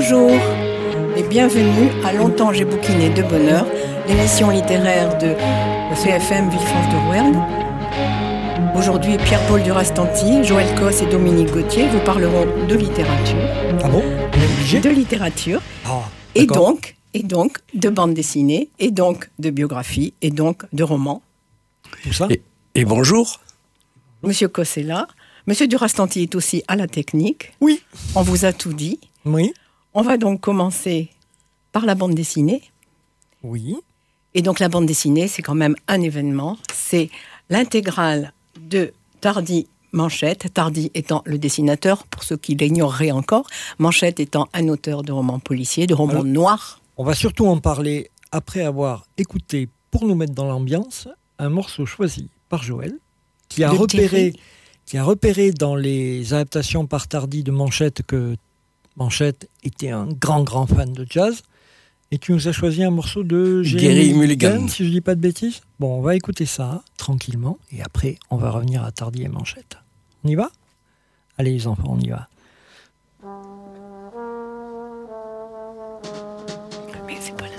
Bonjour et bienvenue à Longtemps j'ai bouquiné de bonheur, l'émission littéraire de CFM Villefranche de Rouergue. Aujourd'hui, Pierre-Paul Durastanti, Joël Cos et Dominique Gauthier vous parleront de littérature. Ah bon ? De littérature. Et donc de bande dessinée, et donc de biographie, et donc de romans. Tout ça. Et bonjour. Monsieur Cos est là. Monsieur Durastanti est aussi à la technique. Oui. On vous a tout dit. Oui. On va donc commencer par la bande dessinée. Oui. Et donc la bande dessinée, c'est quand même un événement. C'est l'intégrale de Tardy Manchette, Tardy étant le dessinateur, pour ceux qui l'ignoreraient encore, Manchette étant un auteur de romans policiers, de romans noirs. On va surtout en parler après avoir écouté, pour nous mettre dans l'ambiance, un morceau choisi par Joël, qui a repéré dans les adaptations par Tardy de Manchette que Manchette était un grand fan de jazz, et tu nous as choisi un morceau de Gerry Mulligan, si je dis pas de bêtises. Bon, on va écouter ça tranquillement, et après on va revenir à Tardy et Manchette. On y va ? Allez les enfants, on y va. Mais c'est pas là.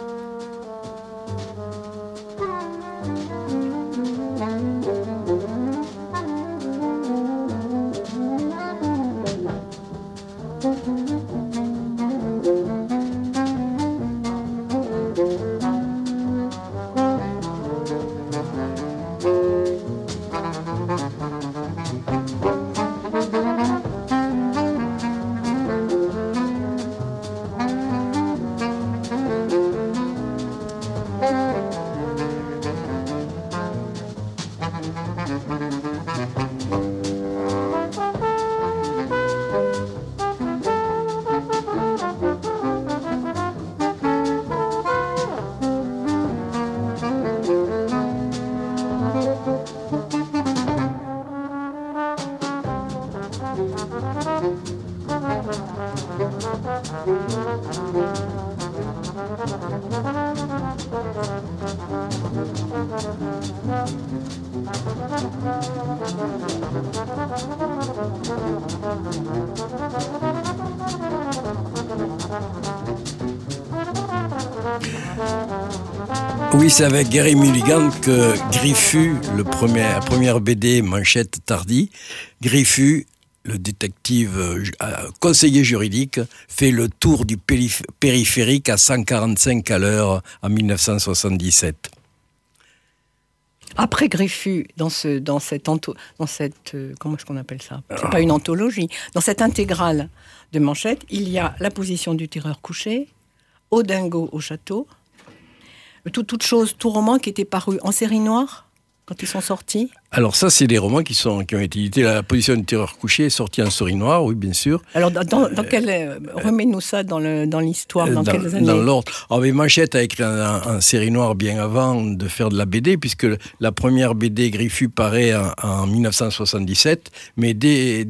Oui, c'est avec Gerry Mulligan que Griffu, la première BD Manchette Tardy, Griffu, le détective conseiller juridique, fait le tour du périphérique à 145 à l'heure en 1977. Après Griffu, dans cette comment est-ce qu'on appelle ça ? C'est pas une anthologie. Dans cette intégrale de Manchette, il y a La position du tireur couché, Au dingo au château, tout roman qui était paru en série noire quand ils sont sortis. Alors ça, c'est des romans qui ont été édités. La position du tireur couché est sortie en série noire, oui, bien sûr. Alors, remets-nous ça dans l'histoire, dans quelles années ? Dans l'ordre. Alors, mais Manchette a écrit en série noire bien avant de faire de la BD, puisque la première BD Griffu paraît en 1977, mais dès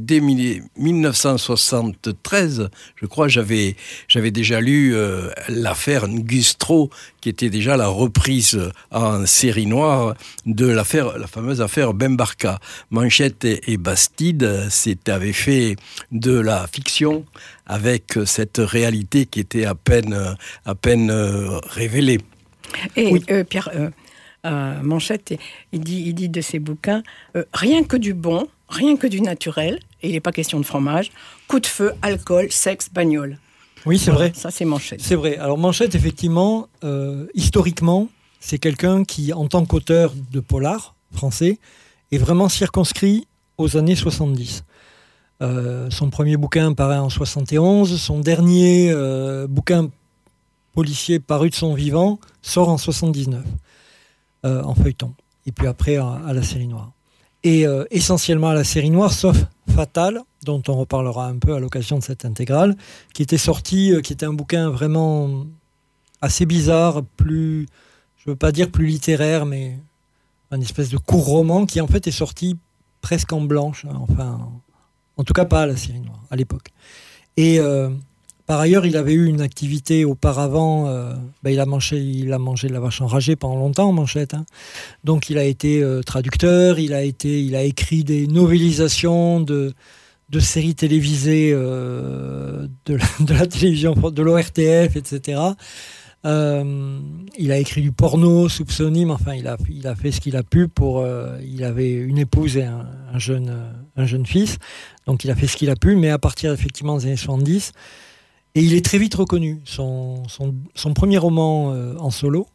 1973, je crois, j'avais déjà lu l'affaire Ngustro, qui était déjà la reprise en série noire de la fameuse affaire Ben Barka. Manchette et Bastide avaient fait de la fiction avec cette réalité qui était à peine révélée. Et oui. Pierre, Manchette, il dit de ses bouquins, rien que du bon, rien que du naturel, et il n'est pas question de fromage, coup de feu, alcool, sexe, bagnole. Oui, c'est vrai. Ça, c'est Manchette. C'est vrai. Alors Manchette, effectivement, historiquement, c'est quelqu'un qui, en tant qu'auteur de polar français, est vraiment circonscrit aux années 70. Son premier bouquin paraît en 71, son dernier bouquin policier paru de son vivant sort en 79, en feuilleton, et puis après à la série noire. Et essentiellement à la série noire, sauf Fatal, dont on reparlera un peu à l'occasion de cette intégrale, qui était un bouquin vraiment assez bizarre, je veux pas dire plus littéraire, mais un espèce de court roman qui en fait est sorti presque en blanche, enfin, en tout cas pas à la série noire à l'époque. Et par ailleurs, il avait eu une activité auparavant, il a mangé de la vache enragée pendant longtemps, Manchette. Hein. Donc il a été traducteur, il a écrit des novélisations de de séries télévisées de la télévision, de l'ORTF, etc. Il a écrit du porno sous pseudonyme, enfin il a fait ce qu'il a pu il avait une épouse et un jeune fils, donc il a fait ce qu'il a pu, mais à partir effectivement des années 70, et il est très vite reconnu. Son premier roman en solo,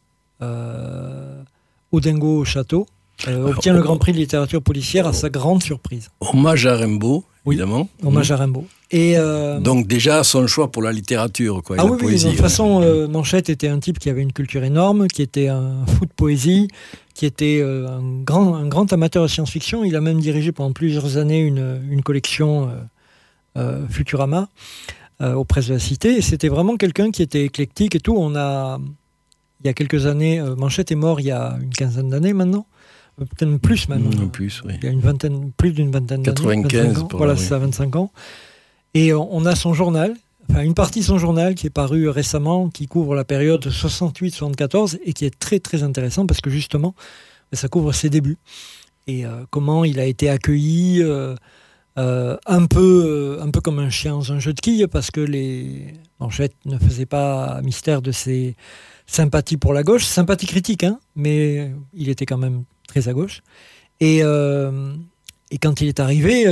Au Dingo au château, obtient le Grand Prix de littérature policière à sa grande surprise. Hommage à Rimbaud, évidemment. Hommage à Rimbaud. Et donc déjà son choix pour la littérature, quoi, ah et la oui, poésie. De toute façon, Manchette était un type qui avait une culture énorme, qui était un fou de poésie, qui était un grand amateur de science-fiction. Il a même dirigé pendant plusieurs années une collection Futurama aux Presses de la Cité. Et c'était vraiment quelqu'un qui était éclectique et tout. Il y a quelques années, Manchette est mort il y a une quinzaine d'années maintenant. Peut-être plus même. Plus, oui. Il y a plus d'une vingtaine d'années. 95 voilà, oui. C'est ça, 25 ans. Et on a son journal, enfin une partie de son journal qui est paru récemment, qui couvre la période 68-74 et qui est très très intéressant parce que justement, ça couvre ses débuts. Et comment il a été accueilli un peu comme un chien dans un jeu de quilles, parce que les Manchettes ne faisaient pas mystère de ses sympathies pour la gauche, sympathie critique, hein, mais il était quand même très à gauche. Et quand il est arrivé,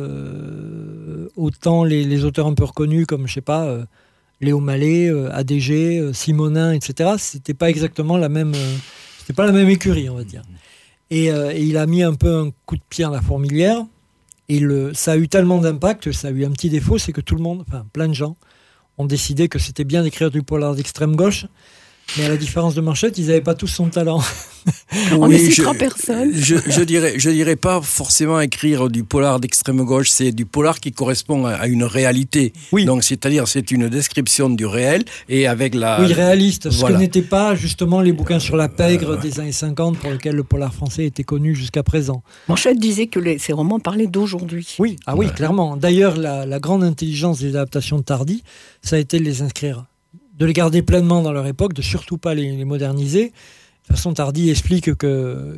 autant les auteurs un peu reconnus comme, je sais pas, Léo Mallet, ADG, Simonin, etc., c'était pas exactement la même écurie, on va dire. Et il a mis un peu un coup de pied à la fourmilière. Et ça a eu tellement d'impact, ça a eu un petit défaut, c'est que tout le monde, enfin plein de gens, ont décidé que c'était bien d'écrire du polar d'extrême gauche. Mais à la différence de Manchette, ils n'avaient pas tous son talent. On ne citera personne. Je dirais pas forcément écrire du polar d'extrême gauche, c'est du polar qui correspond à une réalité. Oui. Donc c'est-à-dire c'est une description du réel et avec la... Oui, réaliste. Ce voilà. que n'étaient pas justement les bouquins sur la pègre des années 50 pour lesquels le polar français était connu jusqu'à présent. Manchette disait que ces romans parlaient d'aujourd'hui. Oui, oui, clairement. D'ailleurs, la grande intelligence des adaptations de Tardy, ça a été de les inscrire, de les garder pleinement dans leur époque, de surtout pas les moderniser. De toute façon, Tardy explique que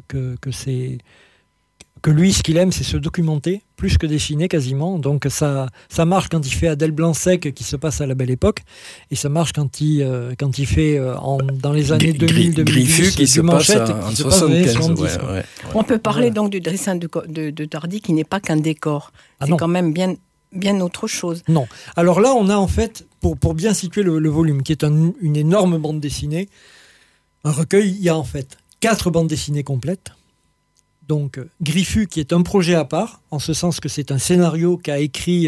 lui, ce qu'il aime, c'est se documenter, plus que dessiner quasiment. Donc ça marche quand il fait Adèle Blanc-Sec, qui se passe à la Belle Époque, et ça marche quand il fait dans les années 2000-2010 Griffu qui se passe en 75. Ouais. On peut parler donc du dessin de Tardy qui n'est pas qu'un décor. C'est quand même bien autre chose. Non. Alors là, on a en fait, pour bien situer le volume, qui est une énorme bande dessinée, un recueil, il y a en fait 4 bandes dessinées complètes. Donc Griffu, qui est un projet à part, en ce sens que c'est un scénario qu'ils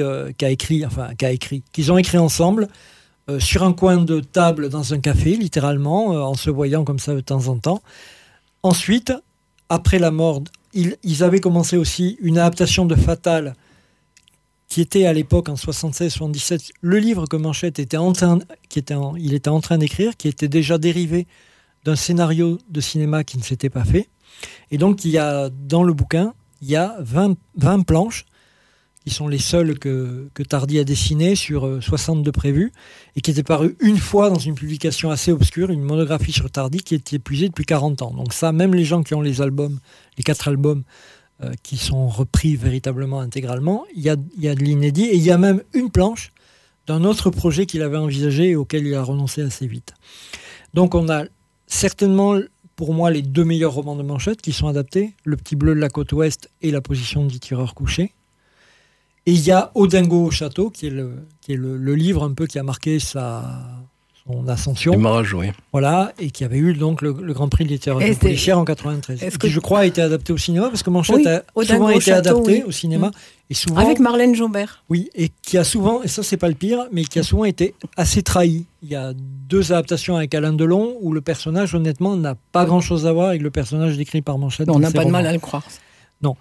ont écrit ensemble, sur un coin de table dans un café, littéralement, en se voyant comme ça de temps en temps. Ensuite, après la mort, ils avaient commencé aussi une adaptation de Fatal, qui était à l'époque, en 76-77, le livre que Manchette était en train d'écrire, qui était déjà dérivé d'un scénario de cinéma qui ne s'était pas fait. Et donc, dans le bouquin, il y a 20 planches, qui sont les seules que Tardy a dessinées sur 62 prévues, et qui étaient parues une fois dans une publication assez obscure, une monographie sur Tardy, qui est épuisée depuis 40 ans. Donc ça, même les gens qui ont les 4 albums, qui sont repris véritablement intégralement, il y a de l'inédit, et il y a même une planche d'un autre projet qu'il avait envisagé et auquel il a renoncé assez vite. Donc on a certainement, pour moi, les 2 meilleurs romans de Manchette qui sont adaptés, Le Petit Bleu de la Côte Ouest et La Position du tireur couché. Et il y a Au Dingo au château, qui est le livre un peu qui a marqué son ascension. Démarrage, oui. Voilà, et qui avait eu donc le Grand Prix de littérature policière en 93. Qui, je crois, a été adapté au cinéma, parce que Manchette a souvent été adapté au cinéma. Et souvent, avec Marlène Jobert. Oui, et qui a souvent, et ça c'est pas le pire, mais qui a souvent été assez trahi. Il y a 2 adaptations avec Alain Delon, où le personnage, honnêtement, n'a pas grand-chose à voir avec le personnage décrit par Manchette. Non, on n'a pas de mal à le croire. Non.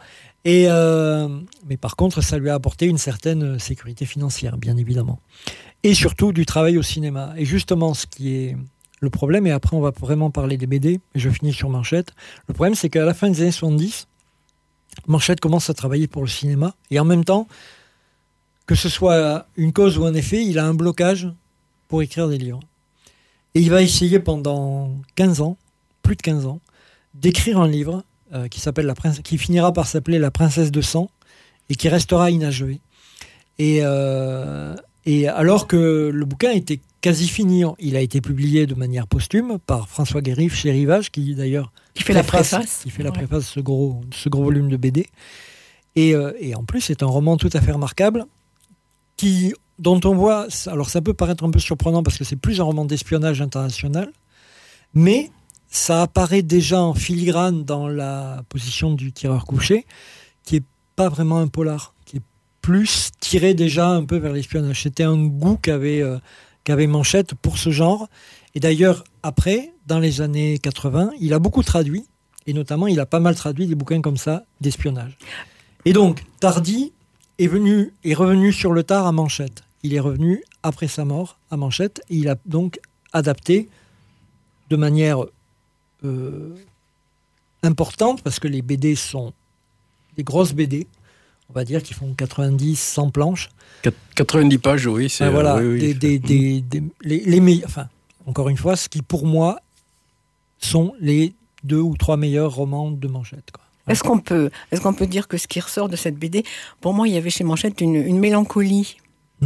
Mais par contre, ça lui a apporté une certaine sécurité financière, bien évidemment. Et surtout du travail au cinéma. Et justement, ce qui est le problème, et après on va vraiment parler des BD, et je finis sur Manchette, le problème c'est qu'à la fin des années 70, Manchette commence à travailler pour le cinéma, et en même temps, que ce soit une cause ou un effet, il a un blocage pour écrire des livres. Et il va essayer pendant 15 ans, plus de 15 ans, d'écrire un livre qui finira par s'appeler La Princesse de sang, et qui restera inachevé. Et alors que le bouquin était quasi fini, il a été publié de manière posthume par François Guérif chez Rivage, qui d'ailleurs fait la préface. Qui fait la préface de ce gros volume de BD. Et en plus, c'est un roman tout à fait remarquable, dont on voit, alors ça peut paraître un peu surprenant parce que c'est plus un roman d'espionnage international, mais ça apparaît déjà en filigrane dans la position du tireur couché, qui est pas vraiment un polar, qui est plus tiré déjà un peu vers l'espionnage. C'était un goût qu'avait Manchette pour ce genre. Et d'ailleurs, après, dans les années 80, il a beaucoup traduit, et notamment, il a pas mal traduit des bouquins comme ça, d'espionnage. Et donc, Tardy est revenu sur le tard à Manchette. Il est revenu après sa mort à Manchette, et il a donc adapté de manière importante, parce que les BD sont des grosses BD, on va dire, qui font 90, 100 planches. 90 pages, oui. C'est, voilà, oui. Les meilleurs, enfin, encore une fois, ce qui pour moi sont les 2 ou 3 meilleurs romans de Manchette, quoi. Est-ce qu'on peut dire que ce qui ressort de cette BD, pour moi, il y avait chez Manchette une mélancolie,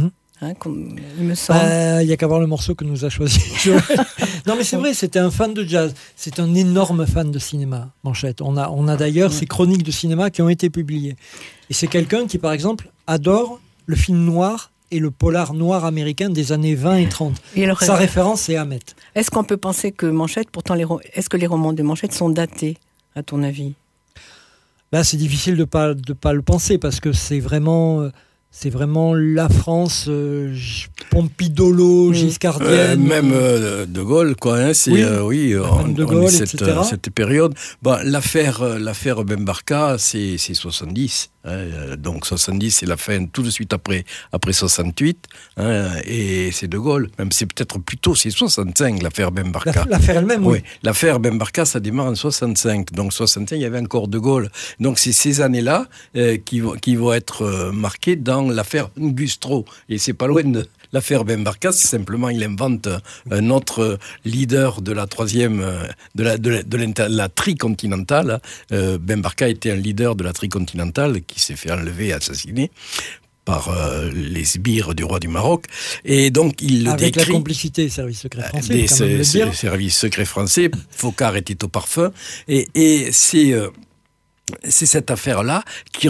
il me semble. Il n'y a qu'à voir le morceau que nous a choisi. Non, mais c'est vrai, c'était un fan de jazz. C'est un énorme fan de cinéma, Manchette. On a d'ailleurs ses chroniques de cinéma qui ont été publiées. Et c'est quelqu'un qui, par exemple, adore le film noir et le polar noir américain des années 20 et 30. Sa référence, c'est Hamet. Est-ce qu'on peut penser que Manchette, pourtant, est-ce que les romans de Manchette sont datés, à ton avis ? Là, c'est difficile de pas le penser, parce que c'est vraiment la France pompidolo, giscardienne. Même De Gaulle, quoi. Hein, c'est, De Gaulle, etc. Cette période. L'affaire Ben Barka, c'est 70. Hein, donc 70, c'est la fin tout de suite après 68. Hein, et c'est De Gaulle. Même c'est peut-être plutôt, c'est 65, l'affaire Ben Barka. L'affaire elle-même, oui. L'affaire Ben Barka, ça démarre en 65. Donc 65, il y avait encore De Gaulle. Donc c'est ces années-là qui vont être marquées dans l'affaire Ngustro. Et c'est pas loin de l'affaire Ben Barka, c'est simplement il invente un autre leader de la troisième, de la tricontinentale. Ben Barka était un leader de la tricontinentale qui s'est fait enlever et assassiner par les sbires du roi du Maroc. Et donc, il le décrit... Avec la complicité des services secrets français, quand même le dire. Services secrets français, Focard était au parfum. Et c'est cette affaire-là qui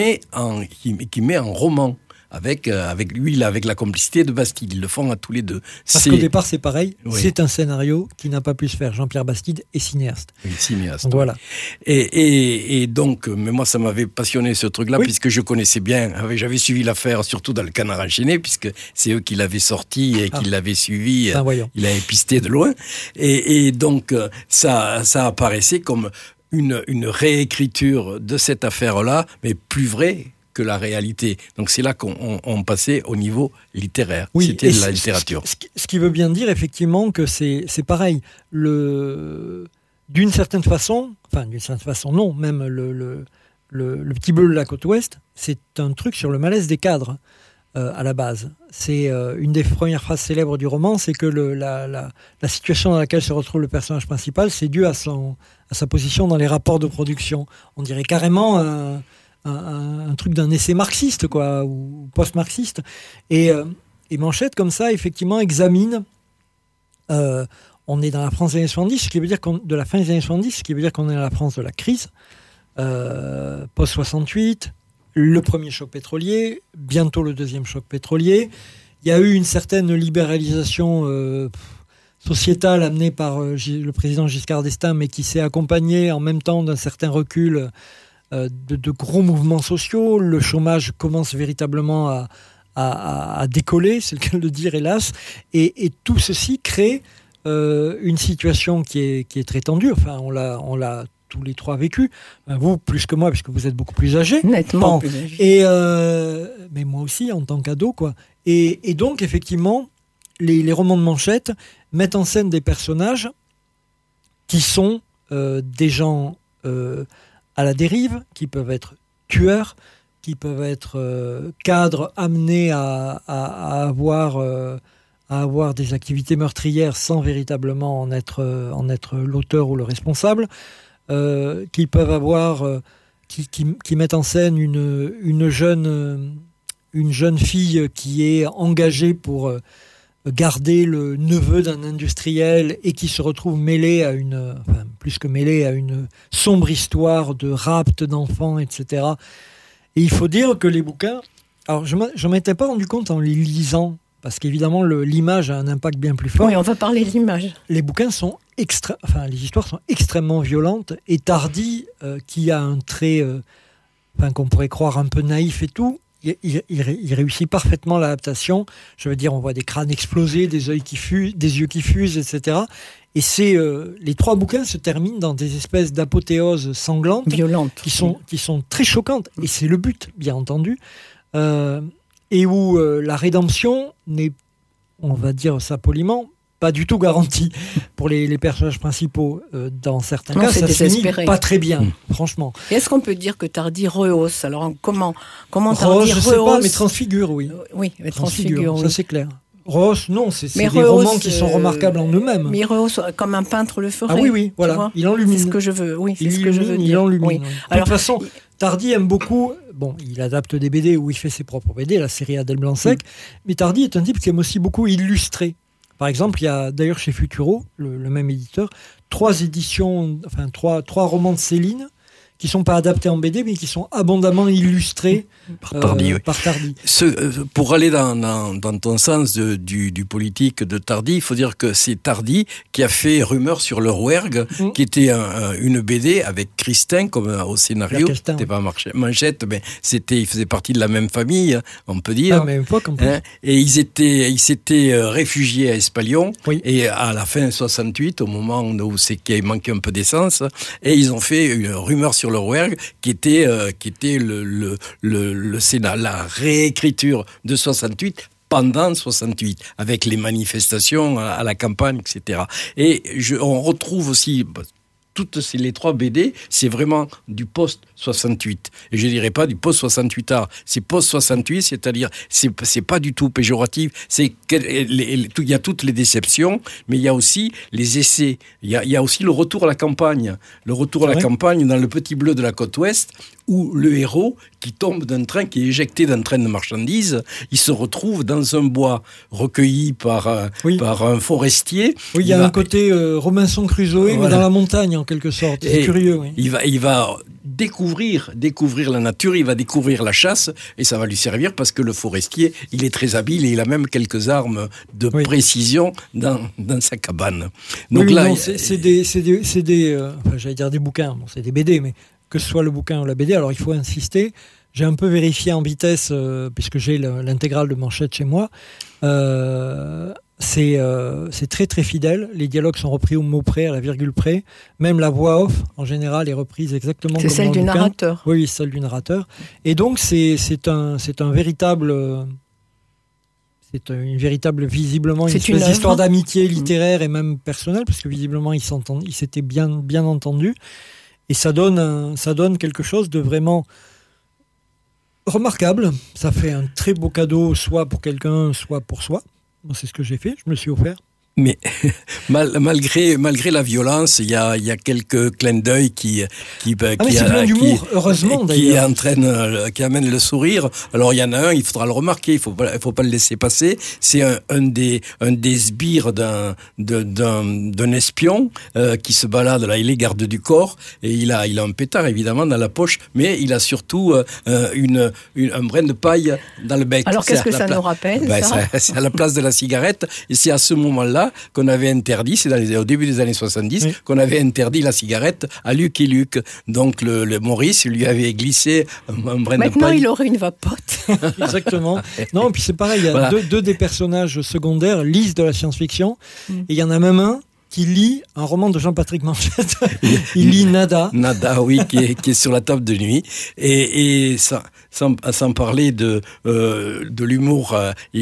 met en roman. Avec lui, avec la complicité de Bastide. Ils le font à tous les deux. Parce qu'au départ, c'est pareil. Oui. C'est un scénario qui n'a pas pu se faire. Jean-Pierre Bastide est cinéaste. Oui, cinéaste. Donc, voilà. Et donc, mais moi, ça m'avait passionné ce truc-là, puisque je connaissais bien. J'avais suivi l'affaire, surtout dans le Canard enchaîné, puisque c'est eux qui l'avaient sorti et qui l'avaient suivi. Il avait pisté de loin. Et donc, ça apparaissait comme une réécriture de cette affaire-là, mais plus vraie que la réalité. Donc c'est là qu'on passait au niveau littéraire. Oui, c'était de la littérature. Ce qui veut bien dire effectivement que c'est pareil. D'une certaine façon non, même le Petit Bleu de la côte ouest, c'est un truc sur le malaise des cadres à la base. C'est une des premières phrases célèbres du roman, c'est que la situation dans laquelle se retrouve le personnage principal, c'est dû à sa position dans les rapports de production. On dirait carrément un truc d'un essai marxiste, quoi, ou post-marxiste. Et Manchette, comme ça, effectivement, examine... on est dans la France des années 70, ce qui veut dire de la fin des années 70, ce qui veut dire qu'on est dans la France de la crise, post-68, le premier choc pétrolier, bientôt le deuxième choc pétrolier. Il y a eu une certaine libéralisation sociétale amenée par le président Giscard d'Estaing, mais qui s'est accompagnée en même temps d'un certain recul de gros mouvements sociaux. Le chômage commence véritablement à décoller, c'est le cas de le dire, hélas. Et tout ceci crée une situation qui est très tendue. Enfin, on l'a tous les trois vécu. Vous, plus que moi, puisque vous êtes beaucoup plus âgés. Nettement plus âgés. Mais moi aussi, en tant qu'ado, quoi. Et donc, effectivement, les romans de Manchette mettent en scène des personnages qui sont des gens à la dérive, qui peuvent être tueurs, qui peuvent être cadres amenés à avoir des activités meurtrières sans véritablement en être l'auteur ou le responsable, qui peuvent avoir, qui mettent en scène une jeune une jeune fille qui est engagée pour garder le neveu d'un industriel et qui se retrouve mêlée à plus que mêlée à une sombre histoire de rapt d'enfants, etc. Et il faut dire que les bouquins, alors je ne m'étais pas rendu compte en les lisant, parce qu'évidemment l'image a un impact bien plus fort. Oui, on va parler de l'image. Les bouquins sont les histoires sont extrêmement violentes, et Tardi, qui a un trait qu'on pourrait croire un peu naïf et tout, il réussit parfaitement l'adaptation. Je veux dire, on voit des crânes exploser, des yeux qui fusent, etc. Et les 3 bouquins se terminent dans des espèces d'apothéoses sanglantes, violentes, qui sont très choquantes. Et c'est le but, bien entendu. Et où la rédemption n'est, on va dire ça poliment, pas du tout garantie pour les personnages principaux. Dans certains cas, ça se finit pas très bien, franchement. Et est-ce qu'on peut dire que Tardi rehausse? Alors comment Tardi rehausse? Je sais pas, mais transfigure, oui. Oui, mais transfigure, ça c'est clair. Rehausse, non, c'est des romans qui sont remarquables en eux-mêmes. Mais il rehausse comme un peintre le ferait. Ah oui, voilà, il enlumine. C'est ce que je veux, dire. Il enlumine. Oui. Alors, de toute façon, Tardi aime beaucoup, il adapte des BD où il fait ses propres BD, la série Adèle Blanc-Sec, mais Tardi est un type qui aime aussi beaucoup illustrer. Par exemple, il y a d'ailleurs chez Futuro, le même éditeur, 3 romans de Céline qui ne sont pas adaptés en BD, mais qui sont abondamment illustrés par Tardi. Pour aller dans ton sens du politique de Tardi, il faut dire que c'est Tardi qui a fait Rumeur sur le Rouergue, qui était une BD avec Christin comme au scénario. C'était pas Manchette, mais il faisait partie de la même famille, on peut dire. À la même époque, en plus. Et ils s'étaient réfugiés à Espalion, et à la fin 68, au moment où qu'il manquait un peu d'essence, et ils ont fait une Rumeur sur le Rouergue, qui était le Sénat, la réécriture de 68 pendant 68, avec les manifestations à la campagne, etc. Et on retrouve aussi les 3 BD, c'est vraiment du post-68. Et je dirais pas du post-68 art. C'est post-68, c'est-à-dire, c'est pas du tout péjoratif. Il y a toutes les déceptions, mais il y a aussi les essais. Il y a aussi le retour à la campagne. Le retour à la campagne dans Le Petit Bleu de la côte ouest, où le héros, qui tombe d'un train, qui est éjecté d'un train de marchandises, il se retrouve dans un bois recueilli par un forestier. Oui, il y a un côté Robinson Crusoe, mais dans la montagne, en quelque sorte. C'est curieux. Oui. Il va découvrir la nature, il va découvrir la chasse, et ça va lui servir parce que le forestier, il est très habile et il a même quelques armes de précision dans sa cabane. Donc c'est des j'allais dire des bouquins, c'est des BD, mais que ce soit le bouquin ou la BD, alors il faut insister. J'ai un peu vérifié en vitesse, puisque j'ai l'intégrale de Manchette chez moi. C'est très très fidèle. Les dialogues sont repris au mot près, à la virgule près. Même la voix off, en général, est reprise exactement comme dans le bouquin. C'est celle du narrateur. Oui, celle du narrateur. Et donc c'est une véritable, visiblement, une espèce d'histoire d'amitié littéraire et même personnelle, parce que visiblement ils s'étaient bien entendus. Et ça donne quelque chose de vraiment remarquable. Ça fait un très beau cadeau, soit pour quelqu'un, soit pour soi. Moi, c'est ce que j'ai fait, je me le suis offert. Mais malgré la violence, il y a quelques clins d'œil qui heureusement d'ailleurs, qui amènent le sourire. Alors il y en a un, il faudra le remarquer, il faut pas le laisser passer. C'est un des sbires d'un espion qui se balade là, il est garde du corps et il a un pétard évidemment dans la poche, mais il a surtout un brin de paille dans le bec. Alors qu'est-ce que ça nous rappelle c'est à la place de la cigarette, et c'est à ce moment-là qu'on avait interdit, au début des années 70, qu'on avait interdit la cigarette à Luc et Luc. Donc le Maurice lui avait glissé un brin de paille. Maintenant, il aurait une vapote. Exactement. Non, et puis c'est pareil, il y a deux des personnages secondaires lisent de la science-fiction, et il y en a même un qui lit un roman de Jean-Patrick Manchette. Il lit Nada. Nada, oui, qui est sur la table de nuit. Et sans parler de l'humour,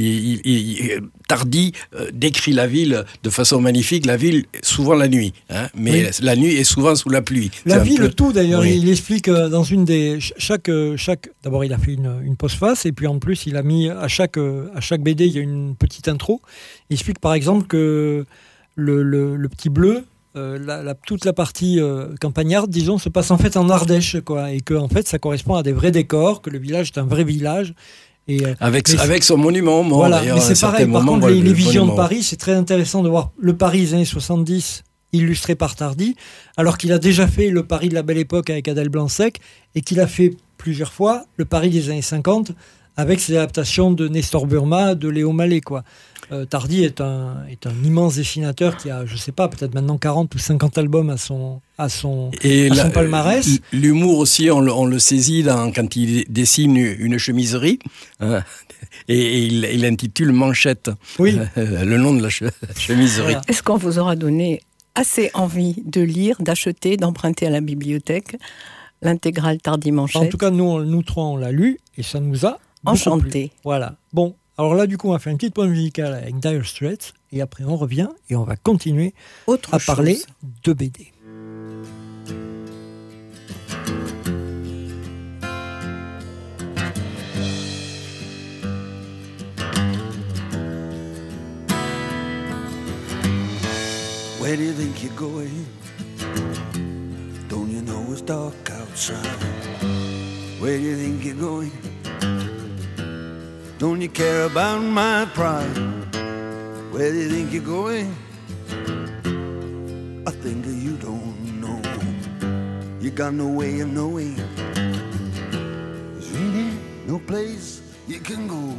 Tardi décrit la ville de façon magnifique, la ville souvent la nuit, mais la nuit est souvent sous la pluie. La ville, tout d'ailleurs, il explique dans une des... D'abord, il a fait une postface, et puis en plus, il a mis à chaque BD, il y a une petite intro. Il explique par exemple que le Petit Bleu, toute la partie campagnarde, disons, se passe en fait en Ardèche, quoi, et que en fait ça correspond à des vrais décors, que le village est un vrai village, Avec son monument au mort, voilà, d'ailleurs. Mais c'est pareil, par contre, les visions monument. de Paris, c'est très intéressant de voir le Paris des années 70 illustré par Tardy, alors qu'il a déjà fait le Paris de la Belle Époque avec Adèle Blanc-Sec, et qu'il a fait plusieurs fois le Paris des années 50 avec ses adaptations de Nestor Burma, de Léo Mallet, quoi. Tardy est un immense dessinateur qui a, je sais pas, peut-être maintenant 40 ou 50 albums à son palmarès. L'humour aussi, on le saisit quand il dessine une chemiserie, et il intitule Manchette, le nom de la chemiserie. Voilà. Est-ce qu'on vous aura donné assez envie de lire, d'acheter, d'emprunter à la bibliothèque l'intégrale Tardy Manchette? En tout cas, nous trois, on l'a lu, et ça nous a enchanté. Voilà. Bon. Alors là, du coup, on va faire une petite pause musicale avec Dire Straits, et après on revient et on va continuer à parler de BD. Where do you think you're going? Don't you know it's dark outside? Where do you think you're going? Don't you care about my pride? Where do you think you're going? I think you don't know. You got no way of knowing. There's really no place you can go.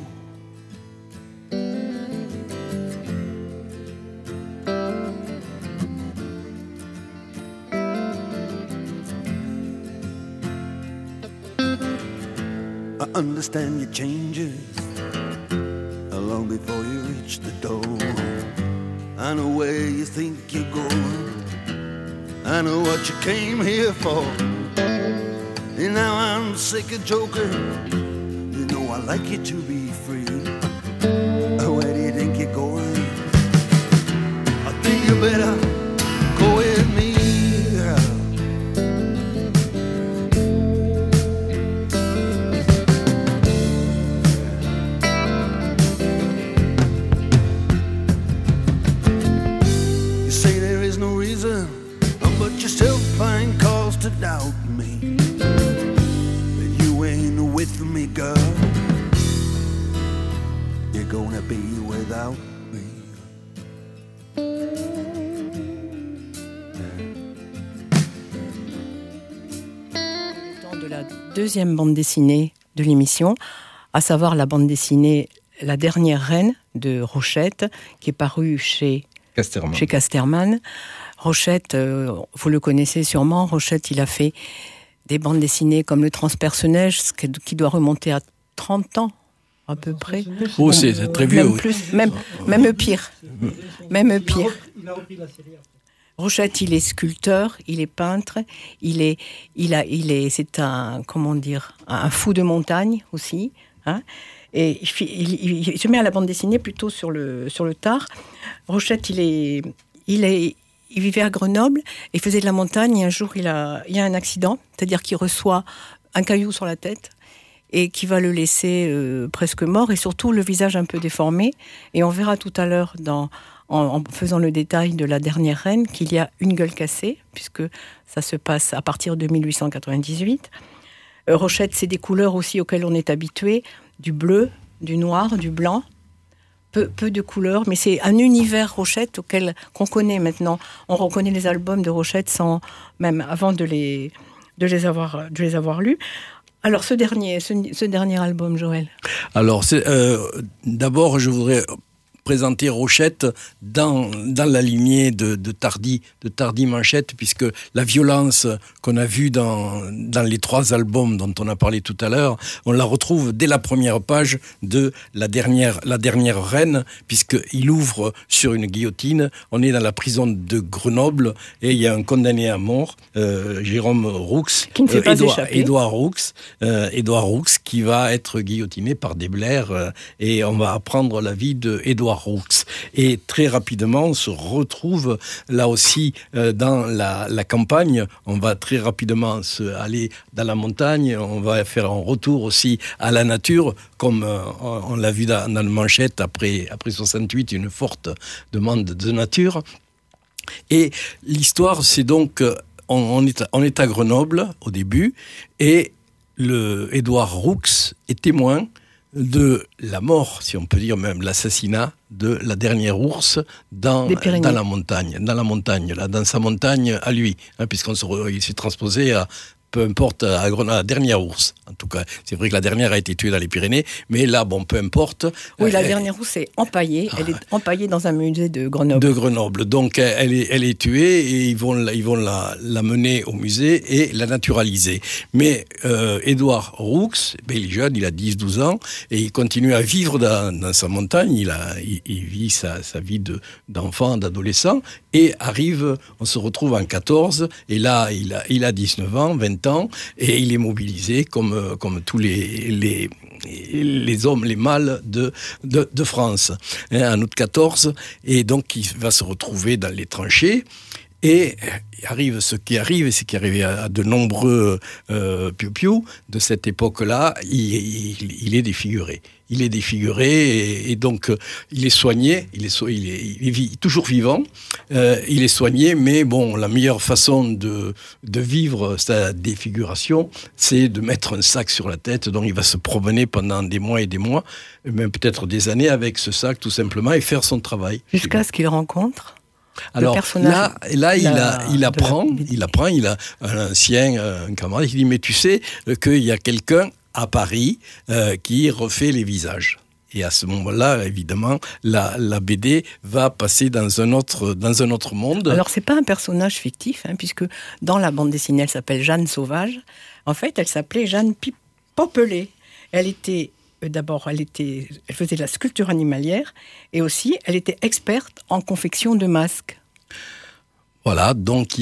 I understand your changes long before you reach the door. I know where you think you're going. I know what you came here for. And now I'm sick of joking. You know I like you to be free. Where do you think you're going? I think you better go with me. But you still find cause to doubt me. But you ain't with me, girl. You're gonna be without me. Temps de la deuxième bande dessinée de l'émission, à savoir la bande dessinée La Dernière Reine de Rochette, qui est parue chez Casterman. Rochette, vous le connaissez sûrement, Rochette, il a fait des bandes dessinées comme Le Transperce-Neige, qui doit remonter à 30 ans, à peu près. Oh, c'est très vieux. Même plus, même pire. Même pire. Il a repris la série. Rochette, il est sculpteur, il est peintre, c'est un fou de montagne aussi, hein. Et il se met à la bande dessinée plutôt sur le tard. Rochette, il vivait à Grenoble, il faisait de la montagne, et un jour, il y a un accident, c'est-à-dire qu'il reçoit un caillou sur la tête, et qui va le laisser presque mort, et surtout le visage un peu déformé. Et on verra tout à l'heure, en faisant le détail de La Dernière Reine, qu'il y a une gueule cassée, puisque ça se passe à partir de 1898. Rochette, c'est des couleurs aussi auxquelles on est habitué, du bleu, du noir, du blanc, peu de couleurs, mais c'est un univers Rochette qu'on connaît maintenant. On reconnaît les albums de Rochette même avant de les avoir lus. Alors ce dernier album, Joël. Alors d'abord, je voudrais présenter Rochette dans la lignée de Tardy Manchette, puisque la violence qu'on a vue dans les 3 albums dont on a parlé tout à l'heure, on la retrouve dès la première page de La Dernière Reine, puisqu'il ouvre sur une guillotine. On est dans la prison de Grenoble et il y a un condamné à mort, Jérôme Roux, qui ne s'est pas échappé. Édouard Roux, qui va être guillotiné par des blairs, et on va apprendre la vie de Édouard Roux. Et très rapidement, on se retrouve là aussi dans la campagne. On va très rapidement aller dans la montagne. On va faire un retour aussi à la nature, comme on l'a vu dans le Manchette après 68, une forte demande de nature. Et l'histoire, c'est donc on est à Grenoble au début, et Édouard Roux est témoin de la mort, si on peut dire même l'assassinat de la dernière ours dans la montagne, là, dans sa montagne à lui, il s'est transposé à peu importe, à la dernière ours. En tout cas, c'est vrai que la dernière a été tuée dans les Pyrénées, mais là, peu importe. Oui, la dernière ours est empaillée. Elle est empaillée dans un musée de Grenoble. Donc, elle est tuée et ils vont la mener au musée et la naturaliser. Mais Édouard Roux, il est jeune, il a 10-12 ans, et il continue à vivre dans sa montagne. Il vit sa vie d'enfant, d'adolescent, et on se retrouve en 14, et là, il a 19 ans, 20 ans, et il est mobilisé comme tous les hommes, les mâles de France, en août 14, et donc il va se retrouver dans les tranchées, et arrive ce qui arrive, et ce qui arrivait à de nombreux piou-piou de cette époque-là, il est défiguré. Il est défiguré et donc il est soigné, il est toujours vivant, il est soigné, mais la meilleure façon de vivre sa défiguration, c'est de mettre un sac sur la tête, donc il va se promener pendant des mois et des mois, même peut-être des années avec ce sac tout simplement et faire son travail. Jusqu'à ce qu'il rencontre. Alors là, il apprend, il a un camarade qui dit, mais tu sais qu'il y a quelqu'un à Paris qui refait les visages. Et à ce moment-là, évidemment, la BD va passer dans un autre monde. Alors, c'est pas un personnage fictif, puisque dans la bande dessinée, elle s'appelle Jeanne Sauvage. En fait, elle s'appelait Jeanne Popelé. Elle était... D'abord, elle faisait de la sculpture animalière et aussi, elle était experte en confection de masques. Voilà, donc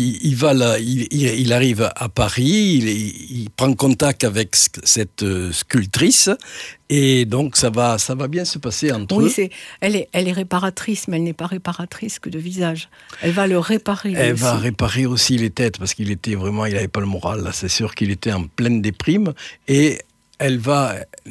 il arrive à Paris, il prend contact avec cette sculptrice et donc ça va bien se passer entre eux. Oui, elle est réparatrice, mais elle n'est pas réparatrice que de visage. Elle va le réparer. Elle va réparer aussi les têtes parce il n'avait pas le moral. Là, c'est sûr qu'il était en pleine déprime et elle va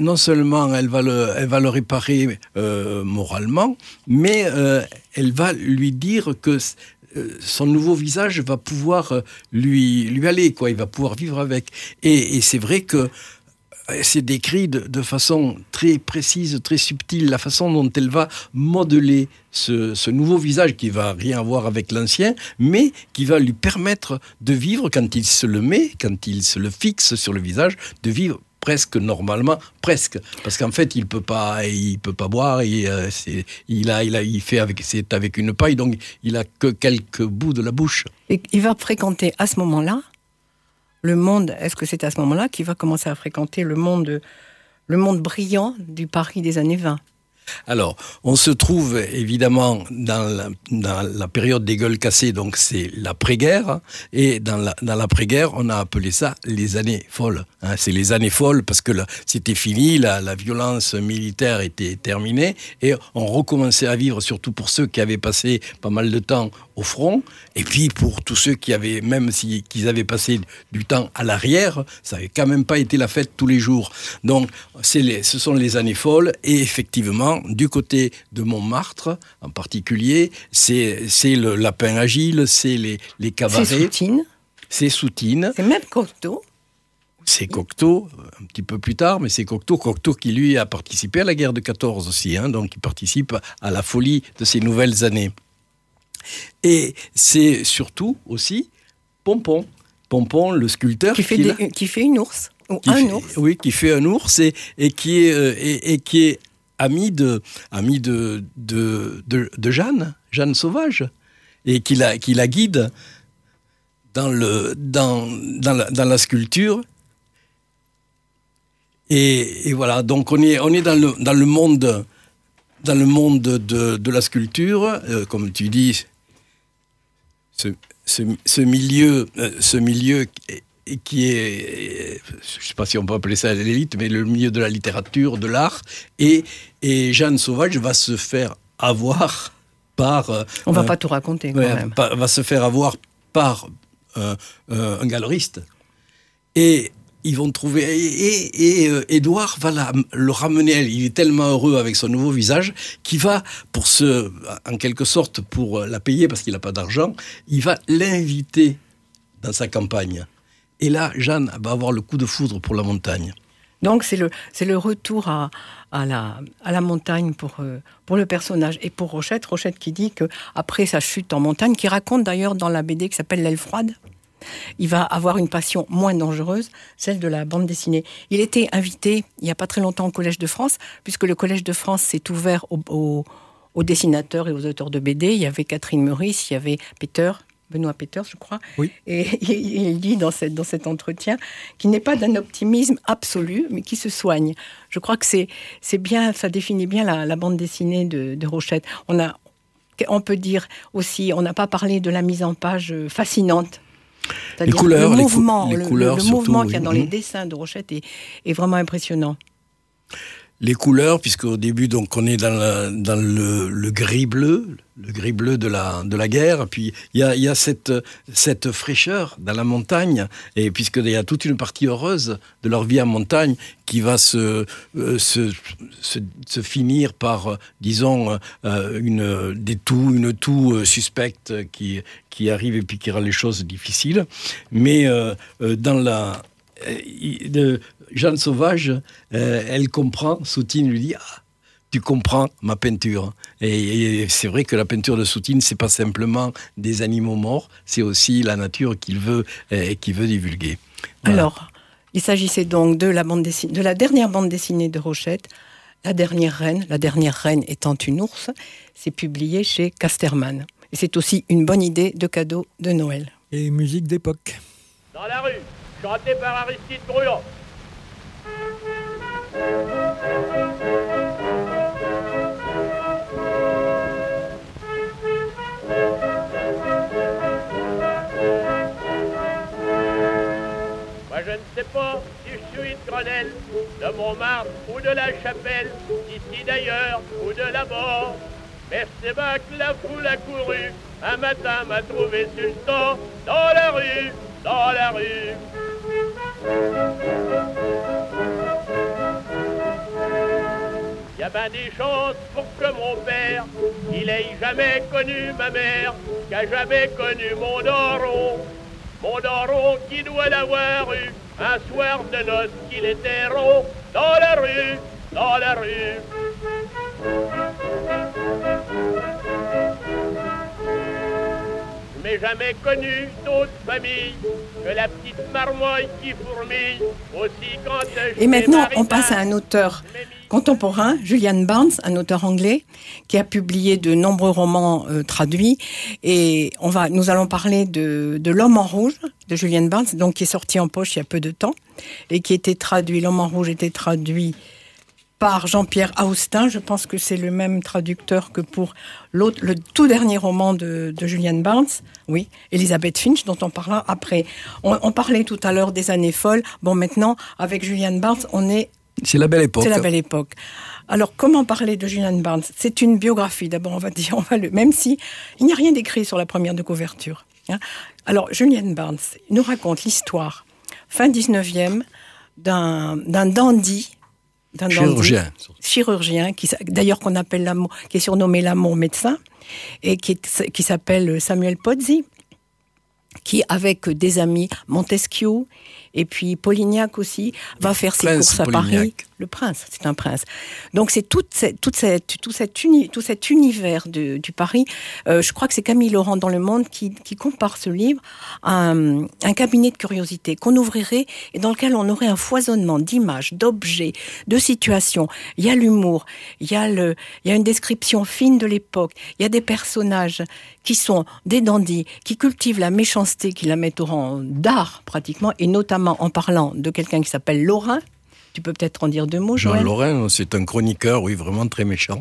le réparer moralement, mais elle va lui dire que son nouveau visage va pouvoir lui aller, quoi. Il va pouvoir vivre avec. Et c'est vrai que c'est décrit de façon très précise, très subtile, la façon dont elle va modeler ce nouveau visage qui va rien avoir avec l'ancien, mais qui va lui permettre de vivre quand il se le met, quand il se le fixe sur le visage, de vivre presque normalement, presque, parce qu'en fait il peut pas boire, c'est avec une paille, donc il a que quelques bouts de la bouche. Et il va fréquenter à ce moment-là le monde. Est-ce que c'est à ce moment-là qu'il va commencer à fréquenter le monde brillant du Paris des années 20? Alors, on se trouve évidemment dans la période des gueules cassées, donc c'est l'après-guerre, et dans l'après-guerre, on a appelé ça les années folles. C'est les années folles parce que c'était fini, la violence militaire était terminée, et on recommençait à vivre, surtout pour ceux qui avaient passé pas mal de temps au front, et puis pour tous ceux qui avaient, même qu'ils avaient passé du temps à l'arrière, ça n'avait quand même pas été la fête tous les jours. Donc, ce sont les années folles, et effectivement, du côté de Montmartre, en particulier, c'est le lapin agile, c'est les cabarets. C'est Soutine. C'est même Cocteau. C'est Cocteau, un petit peu plus tard, mais c'est Cocteau qui lui a participé à la guerre de 14 aussi, donc il participe à la folie de ces nouvelles années. Et c'est surtout aussi Pompon, le sculpteur qui fait une ours, ou un ours. Oui, qui fait un ours et qui est ami de Jeanne Sauvage, et qui la guide dans la sculpture. Et voilà, donc on est dans le monde de la sculpture, comme tu dis, ce milieu qui est, je ne sais pas si on peut appeler ça l'élite, mais le milieu de la littérature, de l'art, et Jeanne Sauvage va se faire avoir par... On ne va pas tout raconter quand même. Va se faire avoir par un galeriste. Et ils vont trouver... Et Édouard va le ramener. Il est tellement heureux avec son nouveau visage qu'il va, en quelque sorte, pour la payer, parce qu'il n'a pas d'argent, il va l'inviter dans sa campagne. Et là, Jeanne va avoir le coup de foudre pour la montagne. Donc c'est le retour à la montagne pour le personnage. Et pour Rochette qui dit qu'après sa chute en montagne, qui raconte d'ailleurs dans la BD qui s'appelle L'Aile froide, il va avoir une passion moins dangereuse, celle de la bande dessinée. Il était invité il n'y a pas très longtemps au Collège de France, puisque le Collège de France s'est ouvert aux dessinateurs et aux auteurs de BD. Il y avait Catherine Meurice, il y avait Benoît Peters, je crois. Oui. Et il dit dans cet entretien qu'il n'est pas d'un optimisme absolu, mais qui se soigne. Je crois que c'est bien, ça définit bien la bande dessinée de Rochette. On peut dire aussi, on n'a pas parlé de la mise en page fascinante. Les couleurs, le mouvement, les couleurs le surtout, mouvement qu'il y a dans oui. les dessins de Rochette est vraiment impressionnant. Les couleurs, puisqu'au début, donc, on est dans le gris bleu de la guerre. Puis il y a cette fraîcheur dans la montagne, et puisqu'il y a toute une partie heureuse de leur vie en montagne qui va se finir par, disons, une toux suspecte qui arrive et puis qui rend les choses difficiles. Mais dans Jeanne Sauvage, elle comprend, Soutine lui dit tu comprends ma peinture. Et c'est vrai que la peinture de Soutine, c'est pas simplement des animaux morts, c'est aussi la nature qu'il veut divulguer. Voilà. Alors, il s'agissait donc de la dernière bande dessinée de Rochette, La dernière reine étant une ours. C'est publié chez Casterman. Et c'est aussi une bonne idée de cadeau de Noël. Et musique d'époque. Dans la rue, chanté par Aristide Bruand. Moi je ne sais pas si je suis de Grenelle, de Montmartre ou de la Chapelle, d'ici d'ailleurs ou de là-bas. Mais c'est bien que la foule a couru, un matin m'a trouvé sultan, dans la rue, dans la rue. Y a ben des chances pour que mon père, il ait jamais connu ma mère, qu'a jamais connu mon daron qui doit l'avoir eu, un soir de noces qu'il était rond, dans la rue, dans la rue. Je n'ai jamais connu d'autre famille que la petite marmoille qui fourmille aussi quand je Et maintenant, fais on passe à un auteur contemporain, Julian Barnes, un auteur anglais, qui a publié de nombreux romans traduits. Et nous allons parler de L'Homme en rouge, de Julian Barnes, donc qui est sorti en poche il y a peu de temps, et qui était traduit, L'Homme en rouge était traduit par Jean-Pierre Austin. Je pense que c'est le même traducteur que pour le tout dernier roman de Julian Barnes, oui, Elizabeth Finch, dont on parlera après. On parlait tout à l'heure des années folles. Bon, maintenant, avec Julian Barnes, c'est la belle époque. C'est la belle époque. Alors, comment parler de Julian Barnes ? C'est une biographie, d'abord, même si il n'y a rien d'écrit sur la première de couverture. Hein. Alors, Julian Barnes nous raconte l'histoire, fin 19e, d'un dandy, chirurgien qui d'ailleurs qu'on appelle qui est surnommé l'amour médecin, et qui s'appelle Samuel Pozzi, qui avec des amis, Montesquieu et puis Polignac aussi, va faire ses courses à Paris. Le prince, c'est un prince. Donc c'est tout cet univers du Paris. Je crois que c'est Camille Laurent dans Le Monde qui compare ce livre à un cabinet de curiosité qu'on ouvrirait et dans lequel on aurait un foisonnement d'images, d'objets, de situations. Il y a l'humour, il y a une description fine de l'époque, il y a des personnages qui sont des dandys, qui cultivent la méchanceté, qui la mettent au rang d'art pratiquement, et notamment en parlant de quelqu'un qui s'appelle Laurin. Tu peux peut-être en dire deux mots, Joël ? Jean Laurin, c'est un chroniqueur, oui, vraiment très méchant.